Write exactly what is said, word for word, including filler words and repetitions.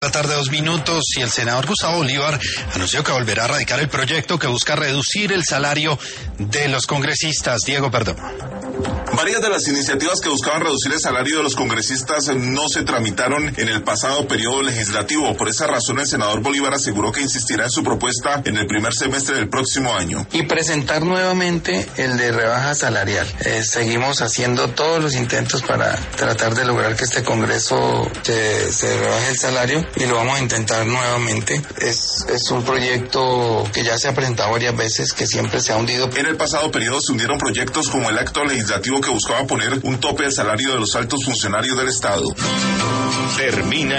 La tarde, dos minutos, y el senador Gustavo Bolívar anunció que volverá a radicar el proyecto que busca reducir el salario de los congresistas. Diego Perdomo. Varias de las iniciativas que buscaban reducir el salario de los congresistas no se tramitaron en el pasado periodo legislativo. Por esa razón, el senador Bolívar aseguró que insistirá en su propuesta en el primer semestre del próximo año. Y presentar nuevamente el de rebaja salarial. Eh, seguimos haciendo todos los intentos para tratar de lograr que este Congreso se, se rebaje el salario, y lo vamos a intentar nuevamente. Es, es un proyecto que ya se ha presentado varias veces, que siempre se ha hundido. En el pasado periodo se hundieron proyectos como el acto legislativo que buscaba poner un tope al salario de los altos funcionarios del Estado. Termina